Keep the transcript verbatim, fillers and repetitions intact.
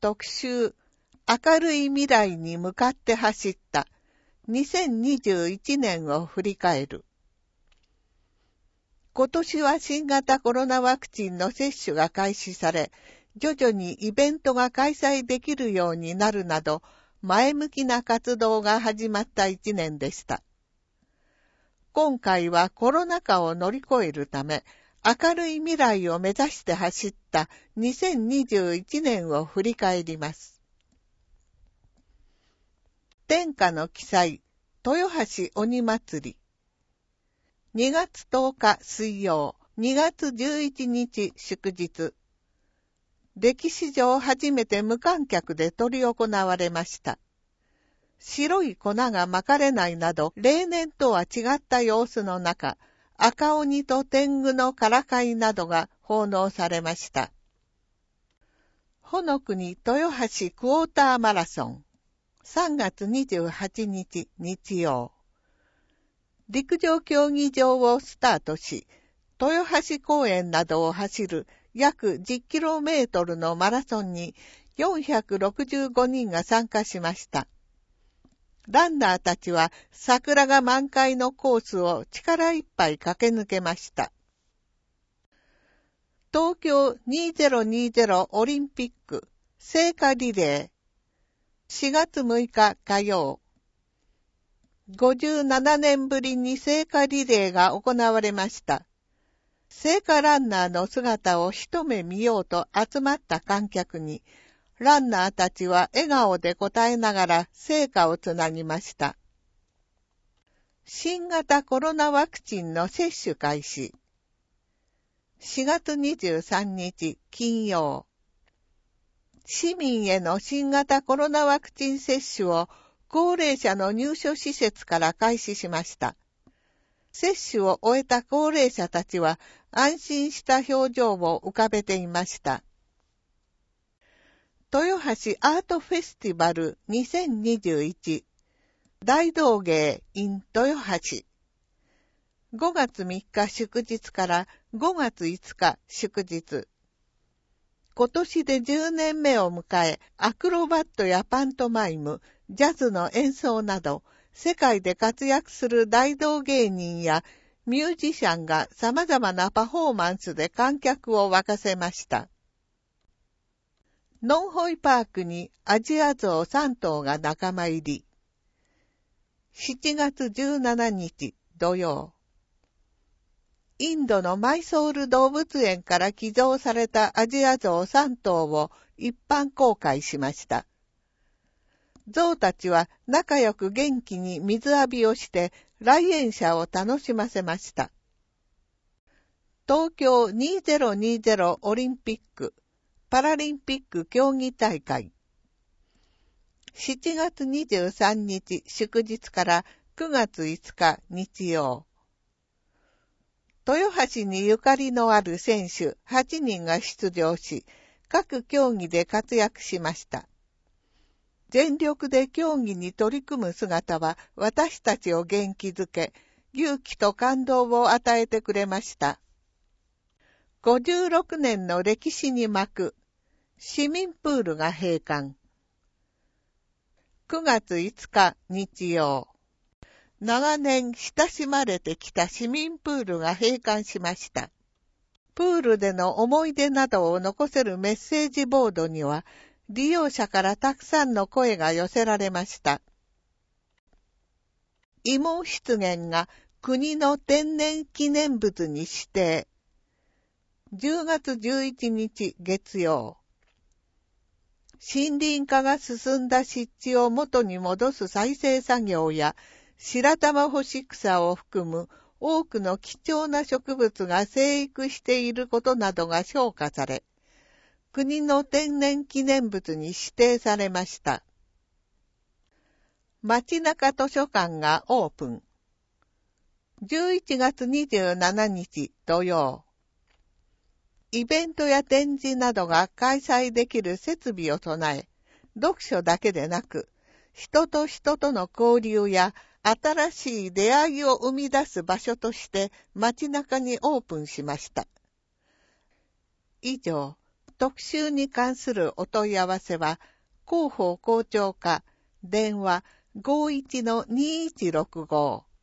特集、明るい未来に向かって走ったにせんにじゅういちねんを振り返る。今年は新型コロナワクチンの接種が開始され、徐々にイベントが開催できるようになるなど、前向きな活動が始まった一年でした。今回はコロナ禍を乗り越えるため、明るい未来を目指して走ったにせんにじゅういちねんを振り返ります。天下の記載、豊橋鬼祭り。にがつとおか水曜、にがつじゅういちにち祝日。歴史上初めて無観客で執り行われました。白い粉がまかれないなど、例年とは違った様子の中、赤鬼と天狗のからかいなどが奉納されました。ほのくに豊橋クォーターマラソン。さんがつにじゅうはちにち日曜。陸上競技場をスタートし、豊橋公園などを走る約 じゅっキロメートル のマラソンによんひゃくろくじゅうごにんが参加しました。ランナーたちは桜が満開のコースを力いっぱい駆け抜けました。東京にせんにじゅうオリンピック聖火リレーしがつむいか火曜。ごじゅうななねんぶりに聖火リレーが行われました。聖火ランナーの姿を一目見ようと集まった観客に、ランナーたちは笑顔で答えながら聖火をつなぎました。新型コロナワクチンの接種開始。しがつにじゅうさんにち金曜。市民への新型コロナワクチン接種を高齢者の入所施設から開始しました。接種を終えた高齢者たちは安心した表情を浮かべていました。豊橋アートフェスティバルにせんにじゅういち大道芸 in 豊橋。ごがつみっか祝日からごがついつか祝日。今年でじゅうねんめを迎え、アクロバットやパントマイム、ジャズの演奏など、世界で活躍する大道芸人やミュージシャンが様々なパフォーマンスで観客を沸かせました。ノンホイパークにアジアゾウさんとうが仲間入り。しちがつじゅうしちにち土曜。インドのマイソール動物園から寄贈されたアジアゾウさんとうを一般公開しました。ゾウたちは仲良く元気に水浴びをして来園者を楽しませました。東京にせんにじゅうオリンピックパラリンピック競技大会。しちがつにじゅうさんにち祝日からくがついつか日曜。豊橋にゆかりのある選手はちにんが出場し、各競技で活躍しました。全力で競技に取り組む姿は私たちを元気づけ、勇気と感動を与えてくれました。ごじゅうろくねんの歴史に幕く、市民プールが閉館。くがついつか日曜。長年親しまれてきた市民プールが閉館しました。プールでの思い出などを残せるメッセージボードには、利用者からたくさんの声が寄せられました。羽毛湿原が国の天然記念物に指定。じゅうがつじゅういちにち月曜。森林化が進んだ湿地を元に戻す再生作業や白玉干し草を含む多くの貴重な植物が生育していることなどが評価され、国の天然記念物に指定されました。街中図書館がオープン。じゅういちがつにじゅうしちにち土曜。イベントや展示などが開催できる設備を備え、読書だけでなく、人と人との交流や新しい出会いを生み出す場所として街中にオープンしました。以上、 特集に関するお問い合わせは、広報校長課、電話 ごいちのにいちろくご